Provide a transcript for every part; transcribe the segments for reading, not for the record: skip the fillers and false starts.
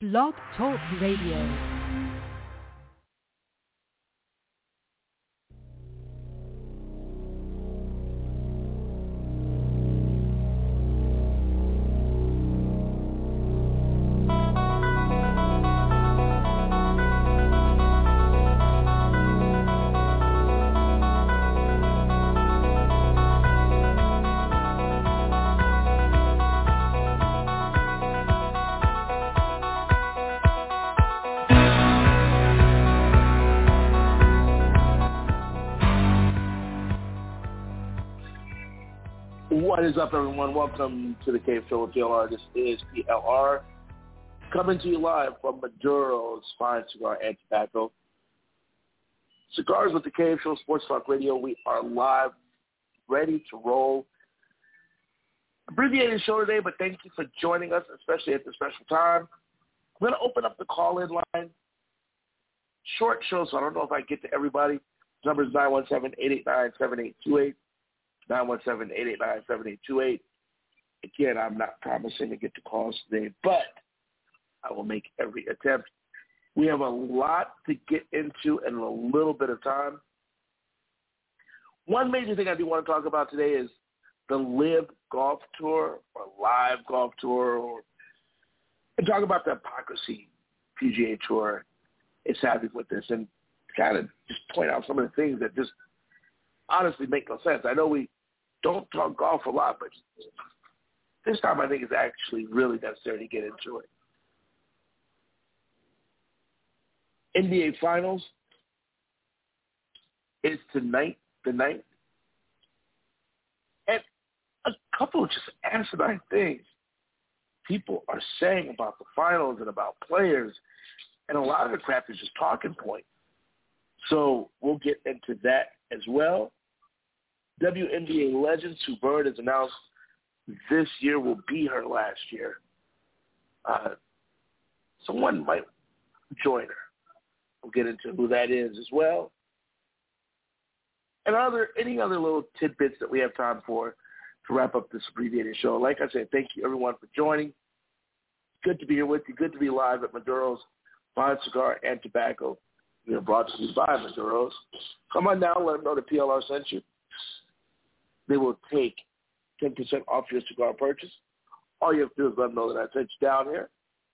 Blog Talk Radio. What is up, everyone? Welcome to the Cave Show with PLR. This is PLR coming to you live from Maduro's Fine Cigar and Tobacco. Cigars with the Cave Show, Sports Talk Radio. We are live, ready to roll. Abbreviated show today, but thank you for joining us, especially at this special time. I'm going to open up the call-in line. Short show, so I don't know if I get to everybody. The number is 917-889-7828. 917-889-7828. Again, I'm not promising to get to calls today, but I will make every attempt. We have a lot to get into in a little bit of time. One major thing I do want to talk about today is the LIV Golf Tour or Live Golf Tour, and talk about the hypocrisy PGA Tour is having with this, and kind of just point out some of the things that just honestly make no sense. I know we don't talk golf a lot, but this time I think it's actually really necessary to get into it. NBA Finals is tonight, the night. And a couple of just asinine things people are saying about the finals and about players, and a lot of the crap is just talking point. So we'll get into that as well. WNBA legend Sue Bird has announced this year will be her last year. Someone might join her. We'll get into who that is as well. And any other little tidbits that we have time for to wrap up this abbreviated show. Like I said, thank you everyone for joining. Good to be here with you. Good to be live at Maduro's Fine Cigar and Tobacco. We are brought to you by Maduro's. Come on down, let them know the PLR sent you. They will take 10% off your cigar purchase. All you have to do is let them know that I sent you down here.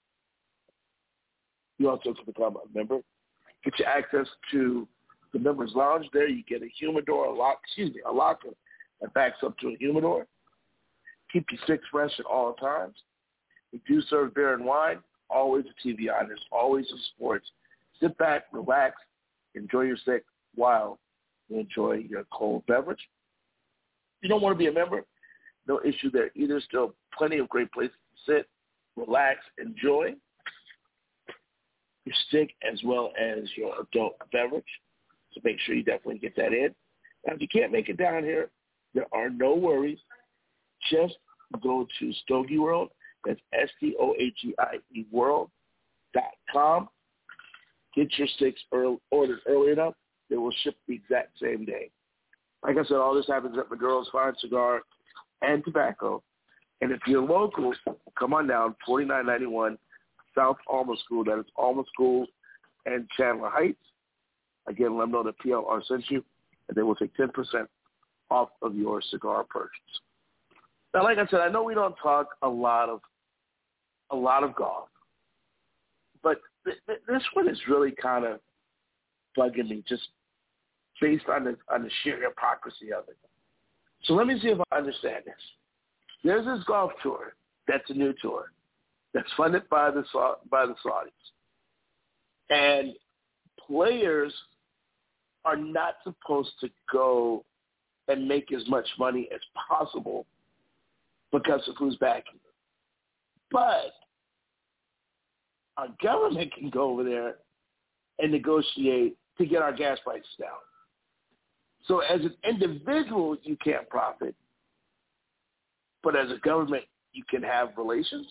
You also can become a member. Get you access to the members' lounge. There you get a humidor, a locker that backs up to a humidor. Keep your sticks fresh at all times. We do serve beer and wine. Always a TV on. There's always a sports. Sit back, relax, enjoy your stick while you enjoy your cold beverage. If you don't want to be a member, no issue there either. Still plenty of great places to sit, relax, enjoy your stick as well as your adult beverage. So make sure you definitely get that in. Now, if you can't make it down here, there are no worries. Just go to Stogie World. That's STOAGIE World.com. Get your sticks ordered early enough. They will ship the exact same day. Like I said, all this happens at Maduro's Fine Cigar and Tobacco. And if you're local, come on down, 4991 South Alma School. That is Alma School and Chandler Heights. Again, let them know that PLR sent you, and they will take 10% off of your cigar purchase. Now, like I said, I know we don't talk a lot of golf, but this one is really kind of bugging me, just based on the sheer hypocrisy of it. So let me see if I understand this. There's this golf tour that's a new tour that's funded by the Saudis, and players are not supposed to go and make as much money as possible because of who's backing them. But our government can go over there and negotiate to get our gas prices down. So as an individual, you can't profit, but as a government, you can have relations.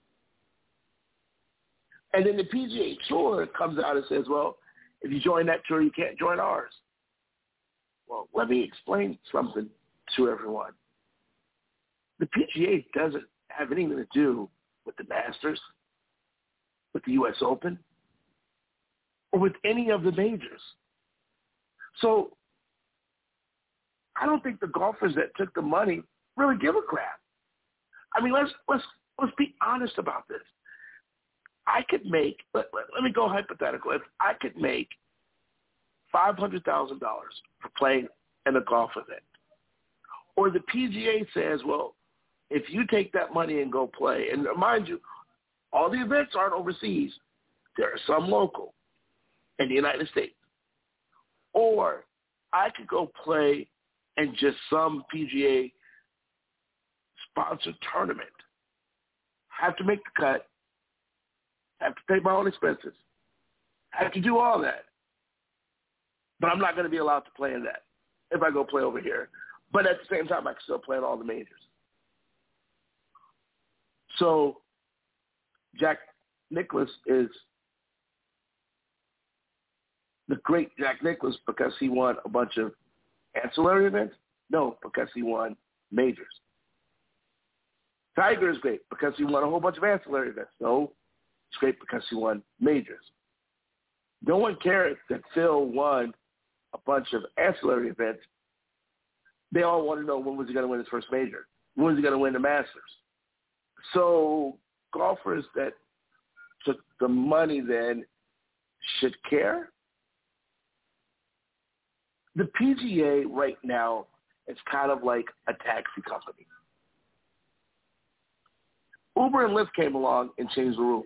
And then the PGA Tour comes out and says, well, if you join that tour, you can't join ours. Well, let me explain something to everyone. The PGA doesn't have anything to do with the Masters, with with the U.S. Open or with any of the majors. So I don't think the golfers that took the money really give a crap. I mean, let's be honest about this. I could make, let me go hypothetical. If I could make $500,000 for playing in a golf event, or the PGA says, well, if you take that money and go play, and mind you, all the events aren't overseas. There are some local in the United States. Or I could go play in just some PGA sponsored tournament. Have to make the cut. Have to pay my own expenses. Have to do all that. But I'm not going to be allowed to play in that if I go play over here. But at the same time, I can still play in all the majors. So Jack Nicklaus is the great Jack Nicklaus because he won a bunch of ancillary events? No, because he won majors. Tiger is great because he won a whole bunch of ancillary events. No, it's great because he won majors. No one cares that Phil won a bunch of ancillary events. They all want to know when was he going to win his first major? When was he going to win the Masters? So golfers that took the money then should care. The PGA right now is kind of like a taxi company. Uber and Lyft came along and changed the rules.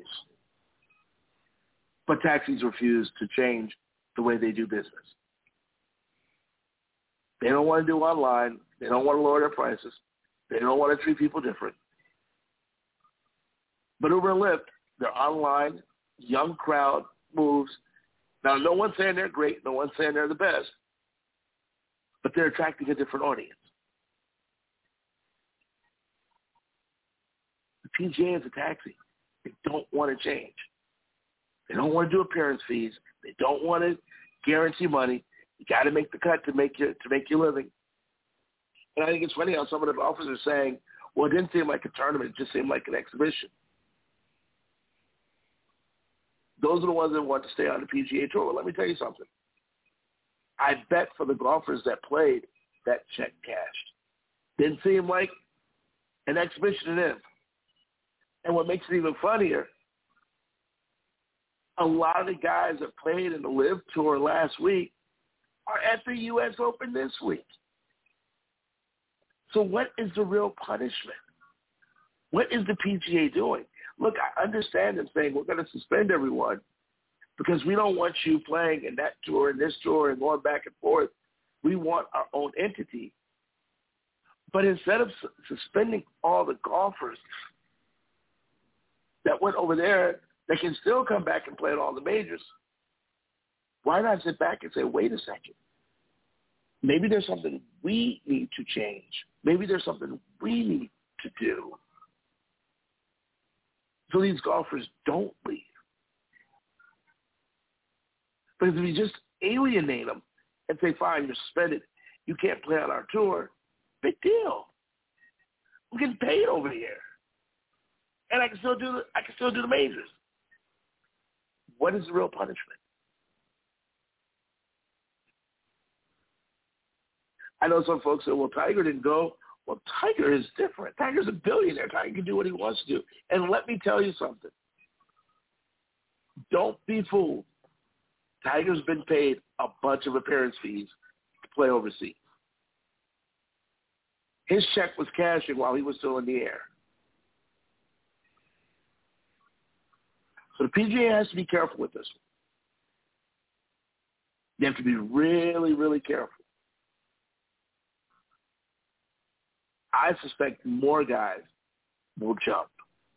But taxis refuse to change the way they do business. They don't want to do online. They don't want to lower their prices. They don't want to treat people different. But Uber and Lyft, they're online, young crowd moves. Now, no one's saying they're great. No one's saying they're the best. But they're attracting a different audience. The PGA is a taxi. They don't want to change. They don't want to do appearance fees. They don't want to guarantee money. You got to make the cut to make your living. And I think it's funny how some of the golfers are saying, well, it didn't seem like a tournament. It just seemed like an exhibition. Those are the ones that want to stay on the PGA Tour. Well, let me tell you something. I bet for the golfers that played, that check cashed. Didn't seem like an exhibition to them. And what makes it even funnier, a lot of the guys that played in the LIV Tour last week are at the U.S. Open this week. So what is the real punishment? What is the PGA doing? Look, I understand them saying we're going to suspend everyone because we don't want you playing in that tour and this tour and going back and forth. We want our own entity. But instead of suspending all the golfers that went over there, they can still come back and play at all the majors. Why not sit back and say, wait a second. Maybe there's something we need to change. Maybe there's something we need to do so these golfers don't leave. Because if you just alienate them and say, fine, you're suspended, you can't play on our tour, big deal. I'm getting paid over here. And I can still do the majors. What is the real punishment? I know some folks say, well, Tiger didn't go. Well, Tiger is different. Tiger's a billionaire. Tiger can do what he wants to do. And let me tell you something. Don't be fooled. Tiger's been paid a bunch of appearance fees to play overseas. His check was cashing while he was still in the air. So the PGA has to be careful with this one. You have to be really, really careful. I suspect more guys will jump.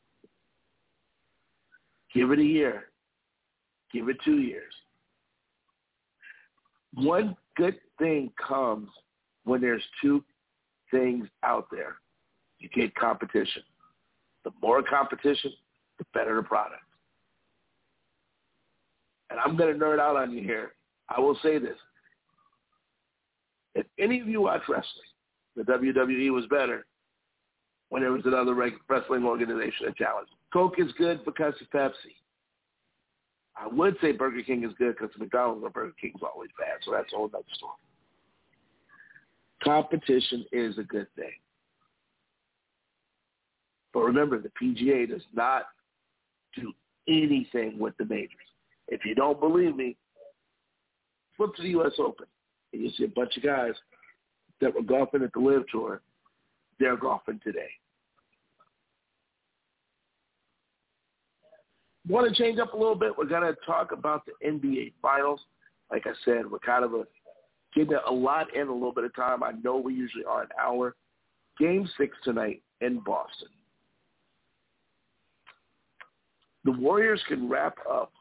Give it a year. Give it 2 years. One good thing comes when there's two things out there. You get competition. The more competition, the better the product. And I'm going to nerd out on you here. I will say this. If any of you watch wrestling, the WWE was better when there was another wrestling organization that challenged. Coke is good because of Pepsi. I would say Burger King is good because McDonald's or Burger King is always bad, so that's a whole other story. Competition is a good thing. But remember, the PGA does not do anything with the majors. If you don't believe me, flip to the U.S. Open, and you'll see a bunch of guys that were golfing at the LIV Tour. They're golfing today. Want to change up a little bit? We're going to talk about the NBA Finals. Like I said, we're kind of getting a lot in a little bit of time. I know we usually are an hour. Game 6 tonight in Boston. The Warriors can wrap up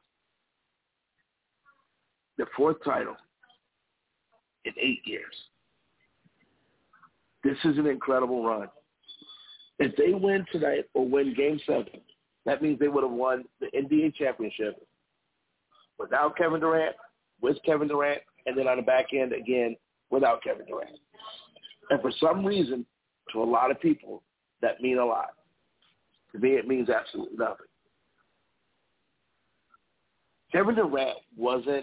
their 4th title in 8 years. This is an incredible run. If they win tonight or win Game 7, that means they would have won the NBA championship without Kevin Durant, with Kevin Durant, and then on the back end again without Kevin Durant. And for some reason, to a lot of people, that means a lot. To me, it means absolutely nothing. Kevin Durant wasn't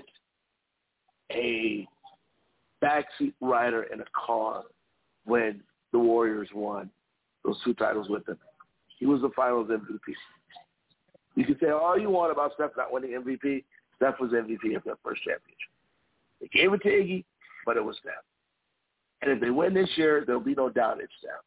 a backseat rider in a car when the Warriors won those 2 titles with him. He was the Finals MVP. You can say all you want about Steph not winning MVP. Steph was MVP of that first championship. They gave it to Iggy, but it was Steph. And if they win this year, there'll be no doubt it's Steph.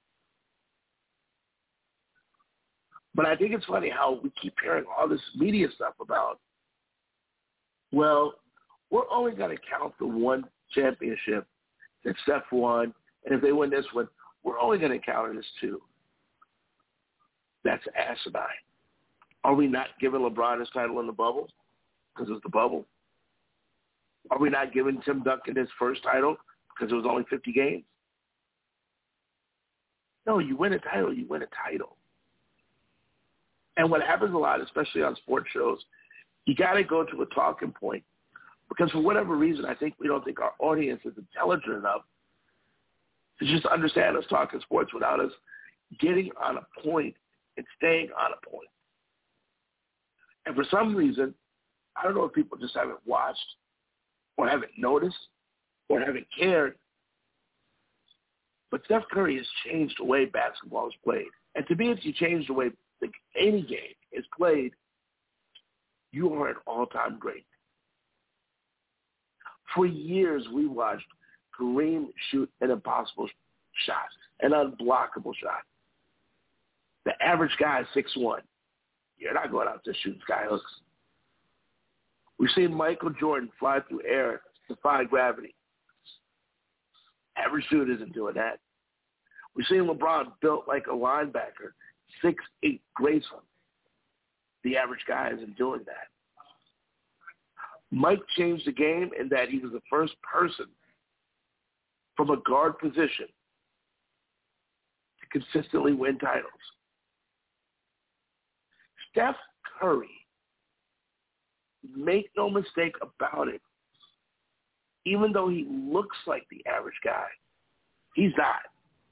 But I think it's funny how we keep hearing all this media stuff about, well, we're only going to count the one championship that Steph won, and if they win this one, we're only going to count it as 2. That's asinine. Are we not giving LeBron his title in the bubble because it was the bubble? Are we not giving Tim Duncan his first title because it was only 50 games? No, you win a title, you win a title. And what happens a lot, especially on sports shows, you got to go to a talking point because for whatever reason, I think we don't think our audience is intelligent enough to just understand us talking sports without us getting on a point and staying on a point. And for some reason, I don't know if people just haven't watched or haven't noticed or haven't cared, but Steph Curry has changed the way basketball is played. And to me, if you change the way any game is played, you are an all-time great. For years, we watched Kareem shoot an impossible shot, an unblockable shot. The average guy is 6'1". You're not going out there shooting skyhooks. We've seen Michael Jordan fly through air, defy gravity. Average dude isn't doing that. We've seen LeBron built like a linebacker, 6'8", graceful. The average guy isn't doing that. Mike changed the game in that he was the first person from a guard position to consistently win titles. Steph Curry, make no mistake about it, even though he looks like the average guy, he's not.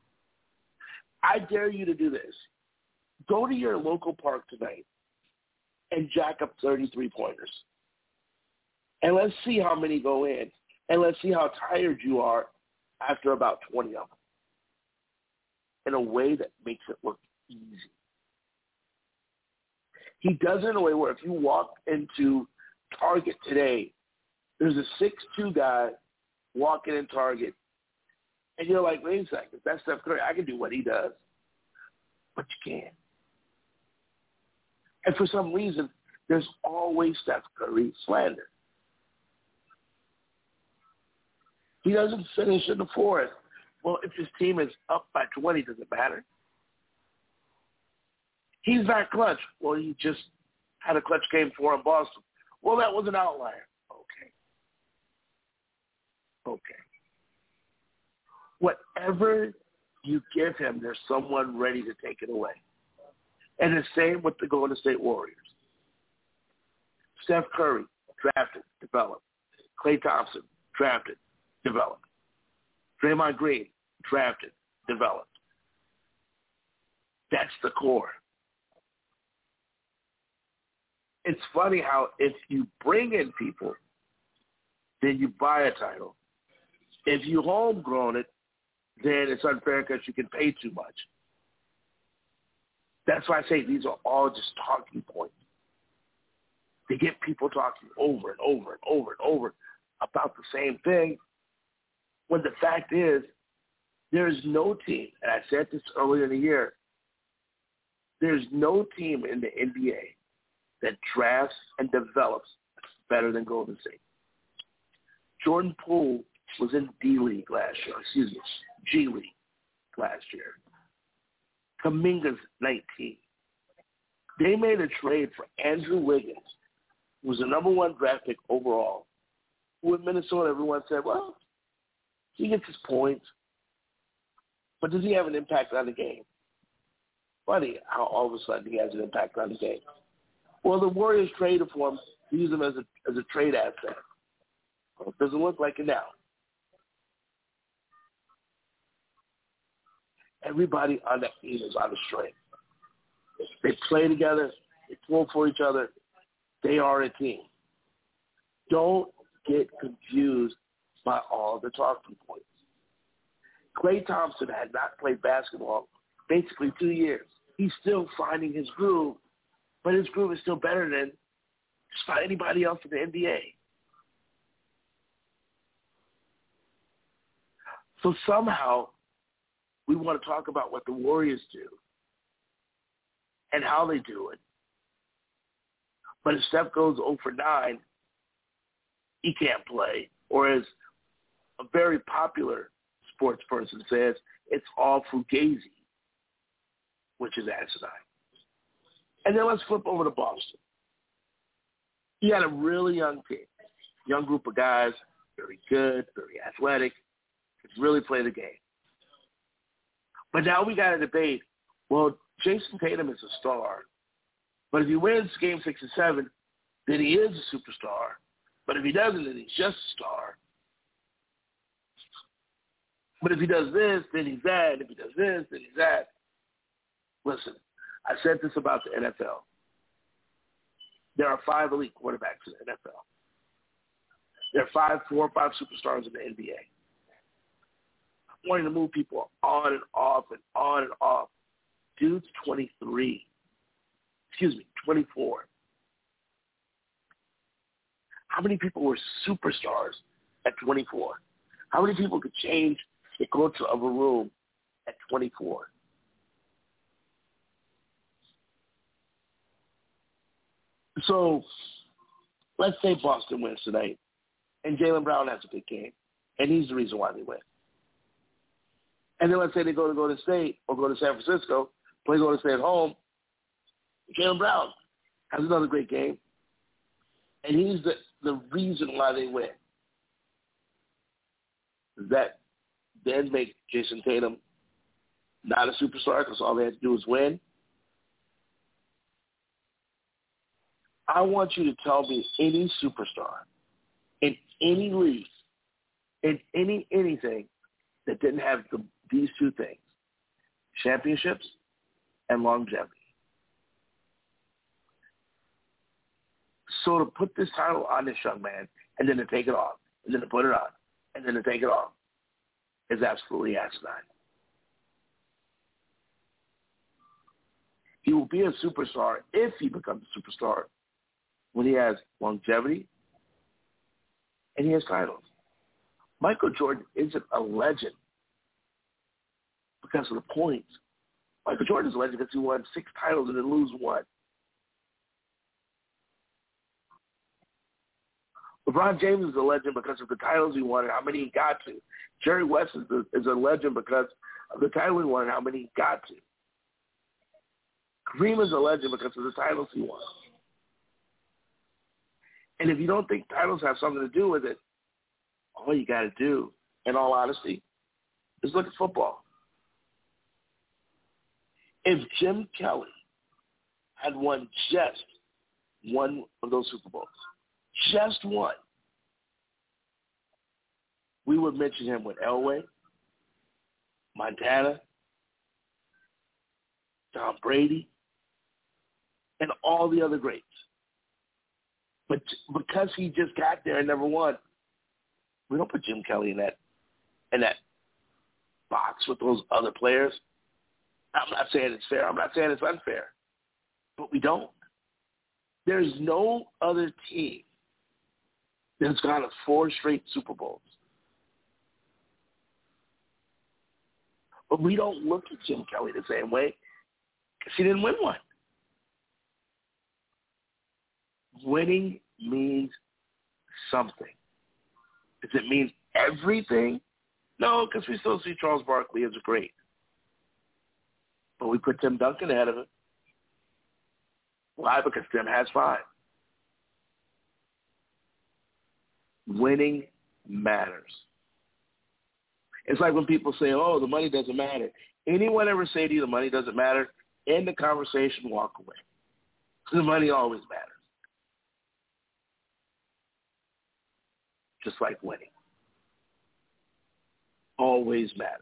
I dare you to do this. Go to your local park tonight and jack up 30 three-pointers. And let's see how many go in. And let's see how tired you are after about 20 of them in a way that makes it look easy. He does it in a way where if you walk into Target today, there's a 6'2" guy walking in Target, and you're like, wait a second, that's Steph Curry. I can do what he does. But you can't. And for some reason, there's always Steph Curry slander. He doesn't finish in the 4th. Well, if his team is up by 20, does it matter? He's not clutch. Well, he just had a clutch game for in Boston. Well, that was an outlier. Okay. Whatever you give him, there's someone ready to take it away. And the same with the Golden State Warriors. Steph Curry, drafted, developed. Klay Thompson, drafted, developed. Draymond Green, drafted, developed. That's the core. it's funny how if you bring in people, then you buy a title. If you homegrown it, then it's unfair because you can pay too much. That's why I say these are all just talking points. They get people talking over and over and over and over about the same thing, when the fact is there is no team, and I said this earlier in the year, there's no team in the NBA that drafts and develops better than Golden State. Jordan Poole was in G League last year. Kuminga's 19. They made a trade for Andrew Wiggins, who was the number 1 draft pick overall, who in Minnesota everyone said, well, he gets his points, but does he have an impact on the game? Funny how all of a sudden he has an impact on the game. Well, the Warriors traded for him to use him as a trade asset. Well, it doesn't look like it now. Everybody on that team is on the string. They play together. They pull for each other. They are a team. Don't get confused by all the talking points. Klay Thompson had not played basketball basically 2 years. He's still finding his groove, but his groove is still better than just about anybody else in the NBA. So somehow we want to talk about what the Warriors do and how they do it. But if Steph goes 0 for 9, he can't play. Or as a very popular sports person says, it's all fugazi, which is asinine. And then let's flip over to Boston. He had a really young team, young group of guys, very good, very athletic, could really play the game. But now we got a debate. Well, Jason Tatum is a star, but if he wins Game 6 and 7, then he is a superstar. But if he doesn't, then he's just a star. But if he does this, then he's that. If he does this, then he's that. Listen, I said this about the NFL. There are 5 elite quarterbacks in the NFL. There are 4 or 5 superstars in the NBA. I'm wanting to move people on and off and on and off. Dude's 24. How many people were superstars at 24? How many people could change the culture of a room at 24? So let's say Boston wins tonight, and Jaylen Brown has a good game, and he's the reason why they win. And then let's say they go to Golden State or go to San Francisco, play Golden State at home. Jaylen Brown has another great game, and he's the reason why they win. Does that then make Jason Tatum not a superstar because all they have to do is win? I want you to tell me any superstar in any league, in anything that didn't have these 2 things, championships and longevity. So to put this title on this young man and then to take it off and then to put it on and then to take it off is absolutely asinine. He will be a superstar if he becomes a superstar when he has longevity and he has titles. Michael Jordan isn't a legend because of the points. Michael Jordan is a legend because he won 6 titles and then lose 1. LeBron James is a legend because of the titles he won and how many he got to. Jerry West is a legend because of the title he won and how many he got to. Kareem is a legend because of the titles he won. And if you don't think titles have something to do with it, all you got to do, in all honesty, is look at football. If Jim Kelly had won just one of those Super Bowls, just one, we would mention him with Elway, Montana, Tom Brady, and all the other greats. But because he just got there and never won, we don't put Jim Kelly in that box with those other players. I'm not saying it's fair. I'm not saying it's unfair. But we don't. There's no other team that's gone to 4 straight Super Bowls. But we don't look at Jim Kelly the same way because he didn't win one. Winning means something. Does it mean everything? No, because we still see Charles Barkley as a great. But we put Tim Duncan ahead of him. Why? Because Tim has 5. Winning matters. It's like when people say, oh, the money doesn't matter. Anyone ever say to you the money doesn't matter? End the conversation, walk away. The money always matters. Just like winning. Always matters.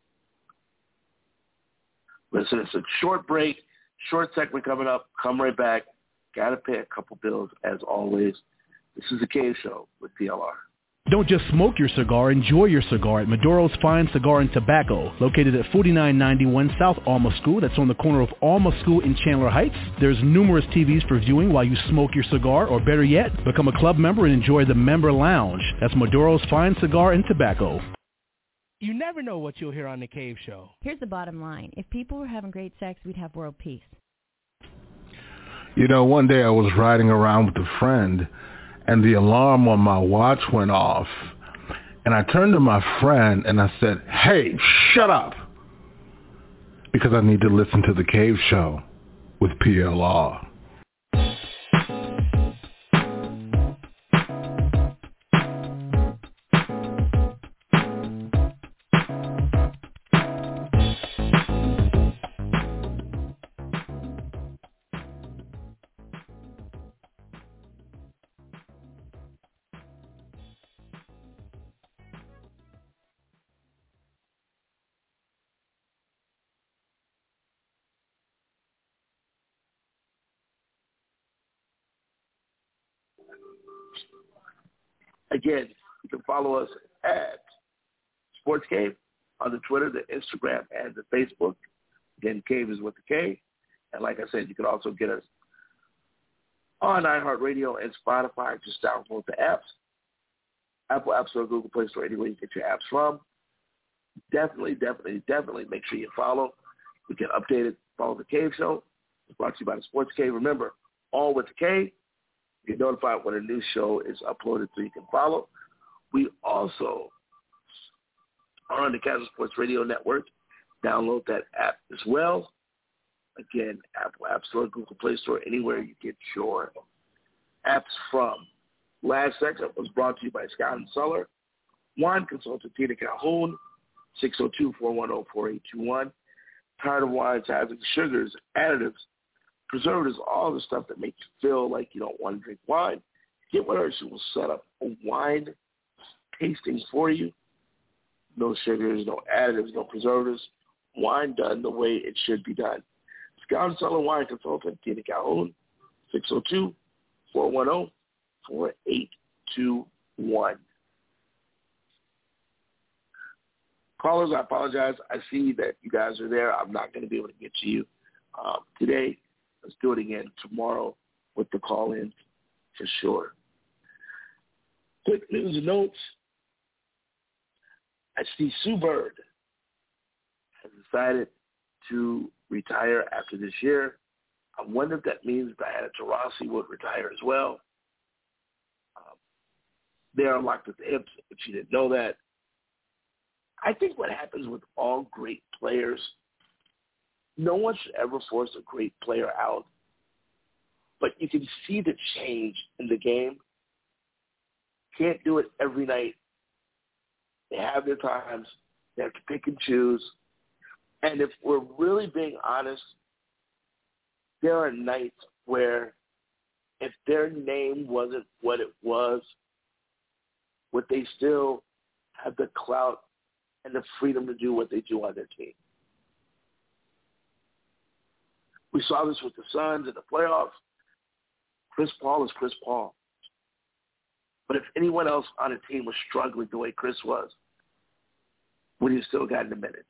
Listen, it's a short break, short segment coming up. Come right back. Got to pay a couple bills, as always. This is The Cave Show with PLR. Don't just smoke your cigar, enjoy your cigar at Maduro's Fine Cigar and Tobacco, located at 4991 South Alma School. That's on the corner of Alma School in Chandler Heights. There's numerous TVs for viewing while you smoke your cigar, or better yet, become a club member and enjoy the member lounge. That's Maduro's Fine Cigar and Tobacco. You never know what you'll hear on The Cave Show. Here's the bottom line. If people were having great sex, we'd have world peace. You know, one day I was riding around with a friend, and the alarm on my watch went off. And I turned to my friend and I said, hey, shut up, because I need to listen to The Cave Show with PLR. Again, you can follow us at Sports Cave on the Twitter, the Instagram, and the Facebook. Again, Cave is with the K. And like I said, you can also get us on iHeartRadio and Spotify. Just download the apps. Apple App Store, Google Play Store, anywhere you get your apps from. Definitely make sure you follow. We get updated. Follow The Cave Show. It's brought to you by the Sports Cave. Remember, all with the K. You get notified when a new show is uploaded so you can follow. We also are on the Kansas Sports Radio Network. Download that app as well. Again, Apple App Store, Google Play Store, anywhere you get your apps from. Last segment was brought to you by Scott & Sullivan. Wine consultant Tina Calhoun, 602-410-4821. Tired of wines having sugars, additives, preservatives, all the stuff that makes you feel like you don't want to drink wine? Get with her. She will set up a wine tasting for you. No sugars, no additives, no preservatives. Wine done the way it should be done. Scott & Sullivan Wine Consultant, Tina Calhoun, 602-410-4821. Callers, I apologize. I see that you guys are there. I'm not going to be able to get to you today. Let's do it again tomorrow with the call-in for sure. Quick news and notes. I see Sue Bird has decided to retire after this year. I wonder if that means Diana Taurasi would retire as well. They are locked at the hips, if you didn't know that. I think what happens with all great players, no one should ever force a great player out. But you can see the change in the game. Can't do it every night. They have their times. They have to pick and choose. And if we're really being honest, there are nights where if their name wasn't what it was, would they still have the clout and the freedom to do what they do on their team? We saw this with the Suns in the playoffs. Chris Paul is Chris Paul. But if anyone else on a team was struggling the way Chris was, would he still got in the minutes?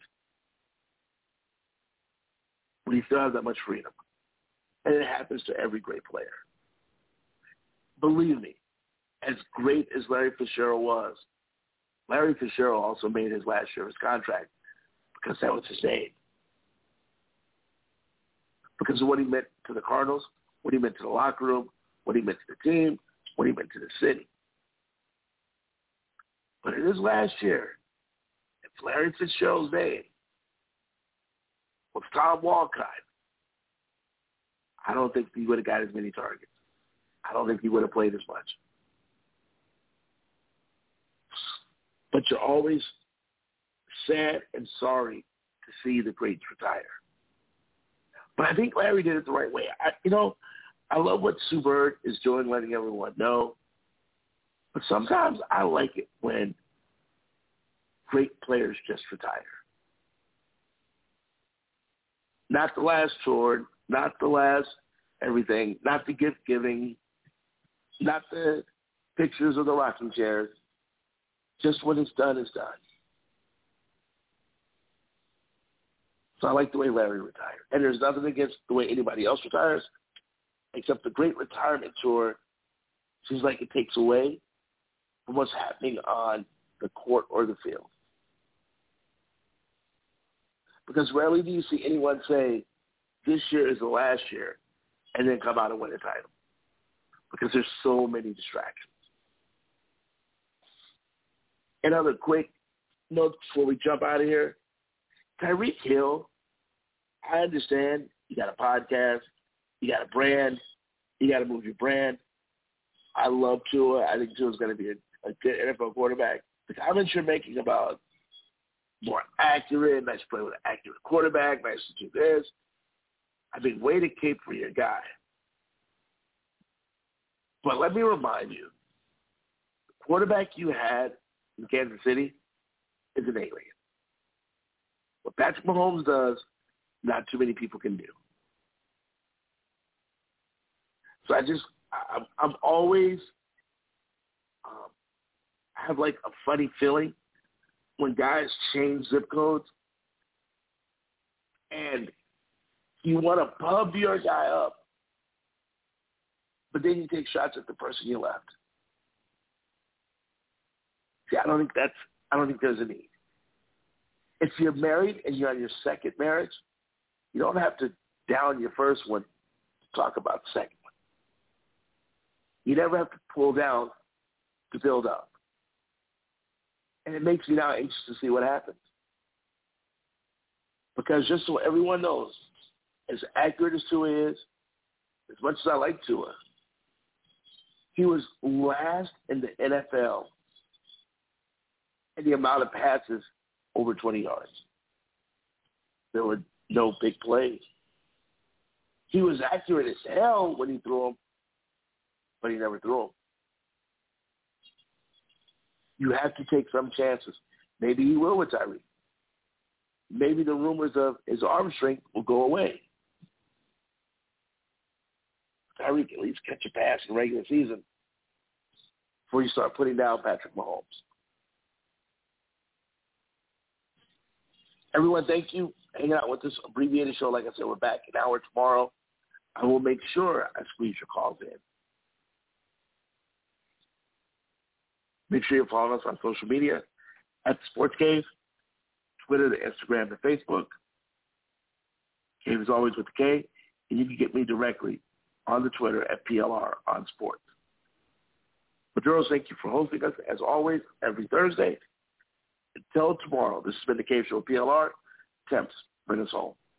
Would he still have that much freedom? And it happens to every great player. Believe me, as great as Larry Fitzgerald was, Larry Fitzgerald also made his last year of his contract because that was his name. Because of what he meant to the Cardinals, what he meant to the locker room, what he meant to the team, what he meant to the city. But in his last year, if Larry Fitzgerald's name was Tom Walcott, I don't think he would have got as many targets. I don't think he would have played as much. But you're always sad and sorry to see the greats retire. But I think Larry did it the right way. I love what Sue Bird is doing, letting everyone know. But sometimes I like it when great players just retire. Not the last tour, not the last everything, not the gift giving, not the pictures of the rocking chairs. Just when it's done, it's done. So I like the way Larry retired. And there's nothing against the way anybody else retires, except the great retirement tour seems like it takes away from what's happening on the court or the field. Because rarely do you see anyone say, this year is the last year, and then come out and win a title. Because there's so many distractions. Another quick note before we jump out of here. Tyreek Hill, I understand you got a podcast, you got a brand, you got to move your brand. I love Tua. I think Tua's going to be a good NFL quarterback. The comments you're making about more accurate, nice to play with an accurate quarterback, nice to do this, I mean, way to cape for your guy. But let me remind you, the quarterback you had in Kansas City is an alien. What Patrick Mahomes does, not too many people can do. So I'm always have like a funny feeling when guys change zip codes and you want to pub your guy up, but then you take shots at the person you left. See, I don't think there's a need. If you're married and you're on your second marriage, you don't have to down your first one to talk about the second one. You never have to pull down to build up. And it makes me now anxious to see what happens. Because just so everyone knows, as accurate as Tua is, as much as I like Tua, he was last in the NFL in the amount of passes over 20 yards. There were no big plays. He was accurate as hell when he threw them, but he never threw them. You have to take some chances. Maybe he will with Tyreek. Maybe the rumors of his arm strength will go away. Tyreek at least catch a pass in the regular season before you start putting down Patrick Mahomes. Everyone, thank you for hanging out with this abbreviated show. Like I said, we're back an hour tomorrow. I will make sure I squeeze your calls in. Make sure you're following us on social media at the Sports Cave, Twitter, the Instagram, the Facebook. Cave is always with the K. And you can get me directly on the Twitter at PLR on Sports. Maduros, thank you for hosting us, as always, every Thursday. Until tomorrow, this has been the Cave Show PLR. Temps, bring us home.